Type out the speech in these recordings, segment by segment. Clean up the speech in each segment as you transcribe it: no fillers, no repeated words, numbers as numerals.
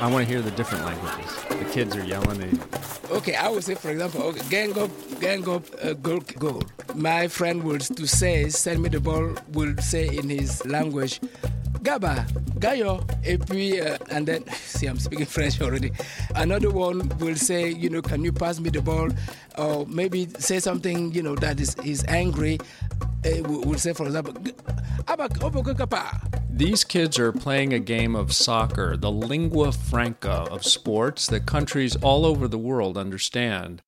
I want to hear the different languages. The kids are yelling. Okay, I would say, for example, gang up, goal. My friend will to say, send me the ball, will say in his language, Gaba, Gayo, et puis, and then, see, I'm speaking French already. Another one will say, can you pass me the ball? Or maybe say something, that is angry. We'll say, for example, These kids are playing a game of soccer, the lingua franca of sports that countries all over the world understand.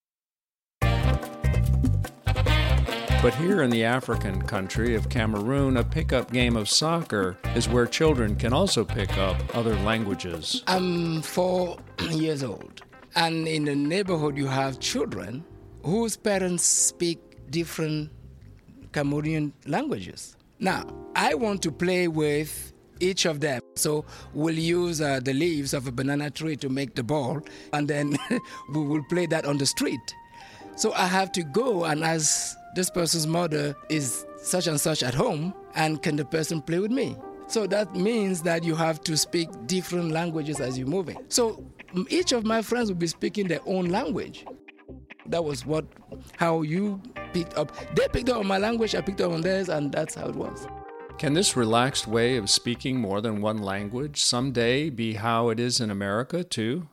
But here in the African country of Cameroon, a pickup game of soccer is where children can also pick up other languages. I'm 4 years old, and in the neighborhood you have children whose parents speak different Cameroonian languages. Now, I want to play with each of them. So we'll use the leaves of a banana tree to make the ball, and then we will play that on the street. So I have to go and ask this person's mother, is such and such at home, and can the person play with me? So that means that you have to speak different languages as you're moving. So each of my friends will be speaking their own language. That was how you picked up. They picked up on my language, I picked up on theirs, and that's how it was. Can this relaxed way of speaking more than one language someday be how it is in America, too?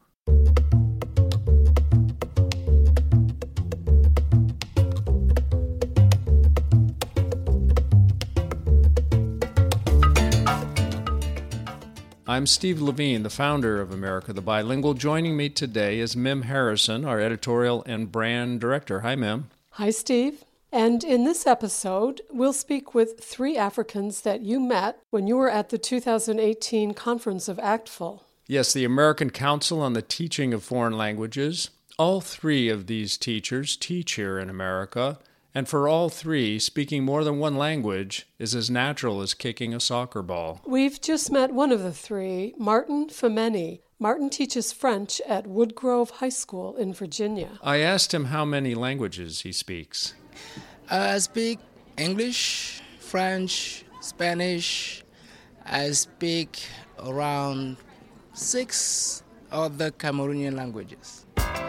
I'm Steve Levine, the founder of America the Bilingual. Joining me today is Mim Harrison, our editorial and brand director. Hi, Mim. Hi, Steve. And in this episode, we'll speak with 3 Africans that you met when you were at the 2018 conference of ACTFL. Yes, the American Council on the Teaching of Foreign Languages. All 3 of these teachers teach here in America. And for all 3, speaking more than one language is as natural as kicking a soccer ball. We've just met one of the 3, Martin Femeni. Martin teaches French at Woodgrove High School in Virginia. I asked him how many languages he speaks. I speak English, French, Spanish. I speak around 6 other Cameroonian languages.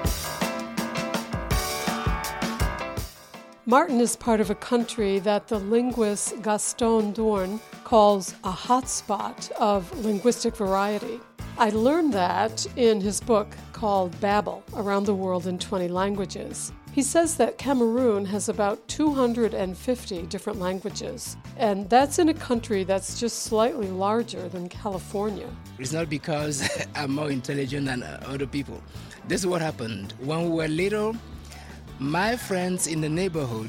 Martin is part of a country that the linguist Gaston Doorn calls a hotspot of linguistic variety. I learned that in his book called Babel, Around the World in 20 Languages. He says that Cameroon has about 250 different languages, and that's in a country that's just slightly larger than California. It's not because I'm more intelligent than other people. This is what happened. When we were little, my friends in the neighborhood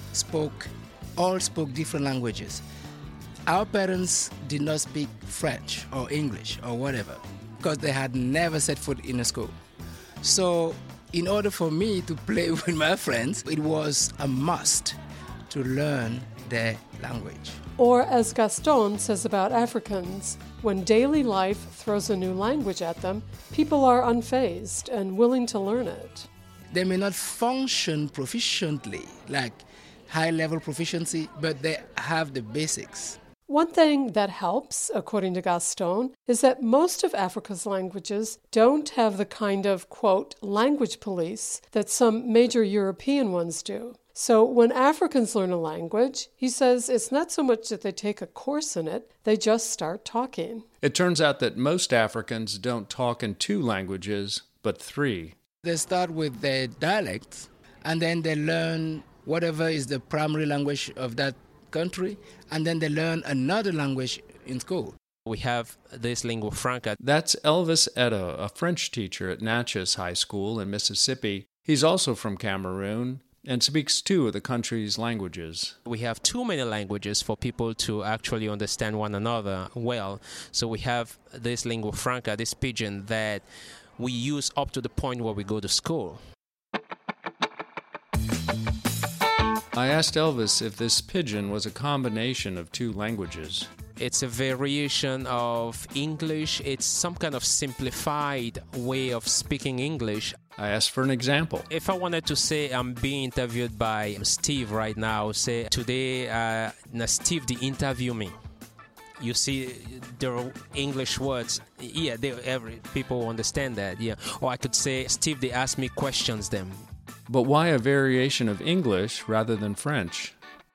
all spoke different languages. Our parents did not speak French or English or whatever because they had never set foot in a school. So in order for me to play with my friends, it was a must to learn their language. Or as Gaston says about Africans, when daily life throws a new language at them, people are unfazed and willing to learn it. They may not function proficiently, like high-level proficiency, but they have the basics. One thing that helps, according to Gaston, is that most of Africa's languages don't have the kind of, quote, language police that some major European ones do. So when Africans learn a language, he says it's not so much that they take a course in it, they just start talking. It turns out that most Africans don't talk in 2 languages, but 3. They start with their dialects, and then they learn whatever is the primary language of that country, and then they learn another language in school. We have this lingua franca. That's Elvis Etta, a French teacher at Natchez High School in Mississippi. He's also from Cameroon and speaks 2 of the country's languages. We have too many languages for people to actually understand one another well. So we have this lingua franca, this pidgin that we use up to the point where we go to school. I asked Elvis if this pidgin was a combination of 2 languages. It's a variation of English. It's some kind of simplified way of speaking English. I asked for an example. If I wanted to say I'm being interviewed by Steve right now, say today, Steve, they interview me. you see there are English words. Yeah, people understand that. Yeah. Or I could say, Steve, they ask me questions then. But why a variation of English rather than French?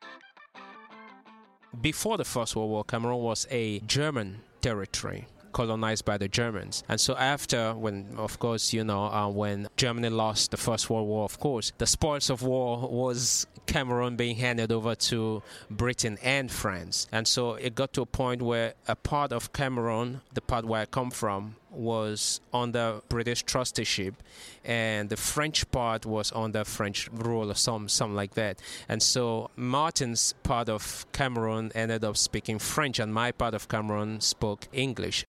Before the First World War, Cameroon was a German territory colonized by the Germans. And so after, when Germany lost the First World War, of course, the spoils of war was Cameroon being handed over to Britain and France. And so it got to a point where a part of Cameroon, the part where I come from, was under British trusteeship, and the French part was under French rule or something like that. And so Martin's part of Cameroon ended up speaking French, and my part of Cameroon spoke English.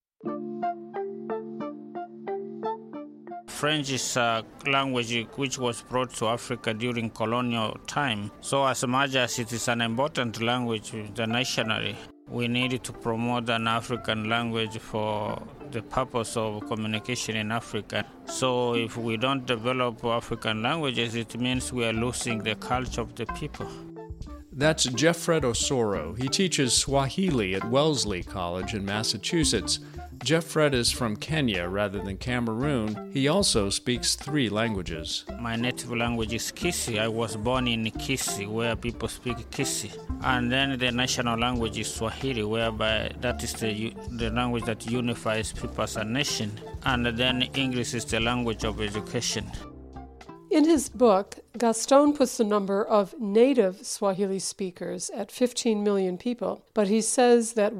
French is a language which was brought to Africa during colonial time. So as much as it is an important language internationally, we needed to promote an African language for the purpose of communication in Africa. So if we don't develop African languages, it means we are losing the culture of the people. That's Jeffred Osoro. He teaches Swahili at Wellesley College in Massachusetts. Jeffred is from Kenya rather than Cameroon. He also speaks 3 languages. My native language is Kisii. I was born in Kisii, where people speak Kisii. And then the national language is Swahili, whereby that is the language that unifies people as a nation. And then English is the language of education. In his book, Gaston puts the number of native Swahili speakers at 15 million people, but he says that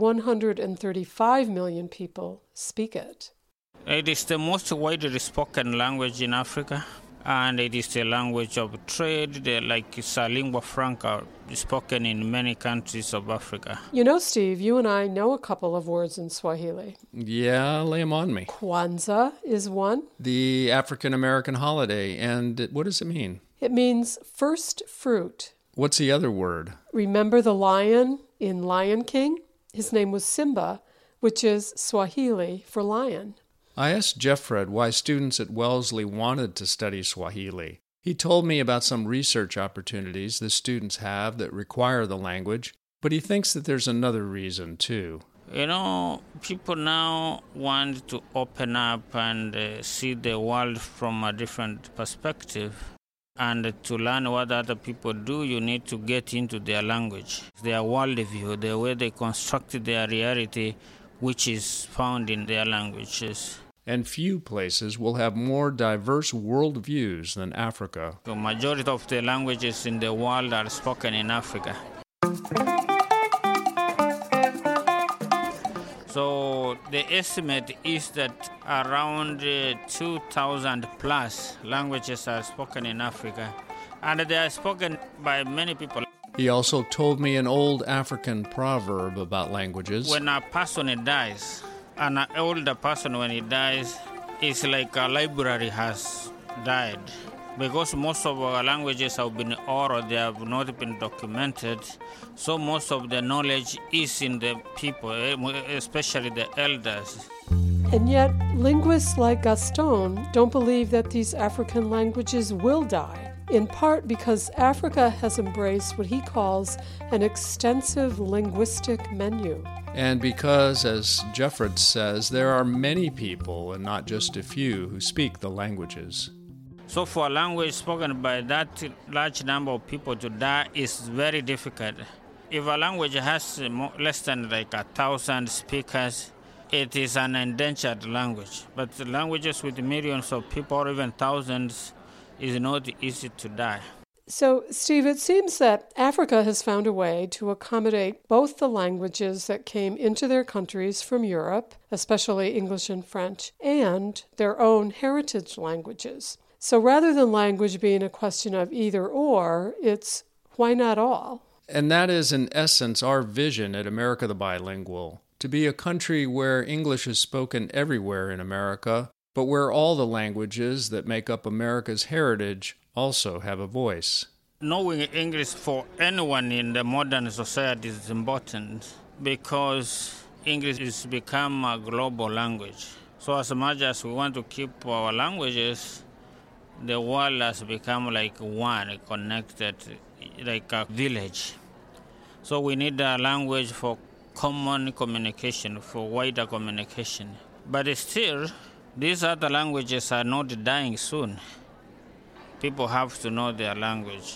135 million people speak it. It is the most widely spoken language in Africa, and it is the language of trade, it's a lingua franca spoken in many countries of Africa. You know, Steve, you and I know a couple of words in Swahili. Yeah, lay them on me. Kwanzaa is one. The African-American holiday, and what does it mean? It means first fruit. What's the other word? Remember the lion in Lion King? His name was Simba, which is Swahili for lion. I asked Jeffred why students at Wellesley wanted to study Swahili. He told me about some research opportunities the students have that require the language, but he thinks that there's another reason, too. You know, people now want to open up and see the world from a different perspective. And to learn what other people do, you need to get into their language, their worldview, the way they construct their reality, which is found in their languages. And few places will have more diverse worldviews than Africa. The majority of the languages in the world are spoken in Africa. So the estimate is that around 2,000 plus languages are spoken in Africa, and they are spoken by many people. He also told me an old African proverb about languages. When a person dies, an older person when he dies, it's like a library has died. Because most of our languages have been oral, they have not been documented. So most of the knowledge is in the people, especially the elders. And yet, linguists like Gaston don't believe that these African languages will die, in part because Africa has embraced what he calls an extensive linguistic menu. And because, as Jeffred says, there are many people, and not just a few, who speak the languages. So for a language spoken by that large number of people to die is very difficult. If a language has less than 1,000 speakers, it is an endangered language. But languages with millions of people or even thousands is not easy to die. So, Steve, it seems that Africa has found a way to accommodate both the languages that came into their countries from Europe, especially English and French, and their own heritage languages. So rather than language being a question of either or, it's why not all? And that is, in essence, our vision at America the Bilingual, to be a country where English is spoken everywhere in America, but where all the languages that make up America's heritage also have a voice. Knowing English for anyone in the modern society is important because English has become a global language. So as much as we want to keep our languages, the world has become like one, connected, like a village. So we need a language for common communication, for wider communication. But still, these other languages are not dying soon. People have to know their language.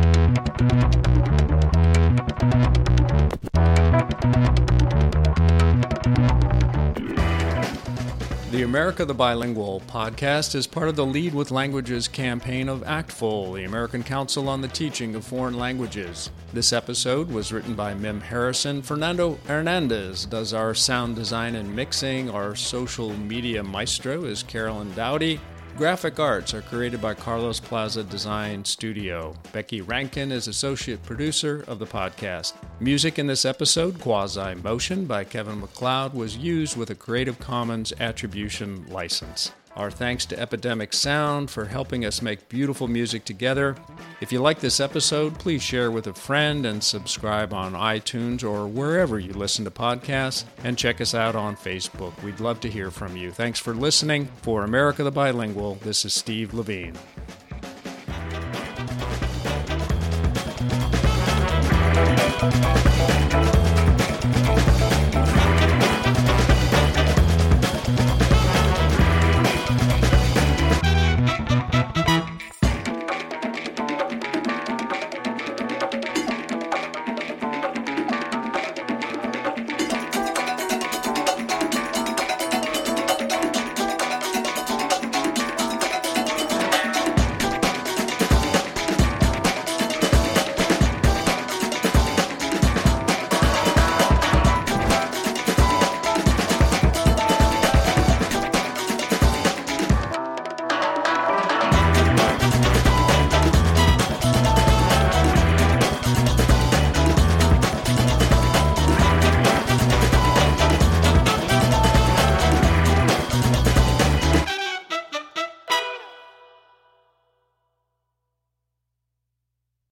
The America the Bilingual podcast is part of the Lead with Languages campaign of ACTFL, the American Council on the Teaching of Foreign Languages. This episode was written by Mim Harrison. Fernando Hernandez does our sound design and mixing. Our social media maestro is Carolyn Dowdy. Graphic arts are created by Carlos Plaza Design Studio. Becky Rankin is associate producer of the podcast. Music in this episode, Quasi Motion by Kevin MacLeod, was used with a Creative Commons Attribution license. Our thanks to Epidemic Sound for helping us make beautiful music together. If you like this episode, please share with a friend and subscribe on iTunes or wherever you listen to podcasts, and check us out on Facebook. We'd love to hear from you. Thanks for listening. For America the Bilingual, this is Steve Levine.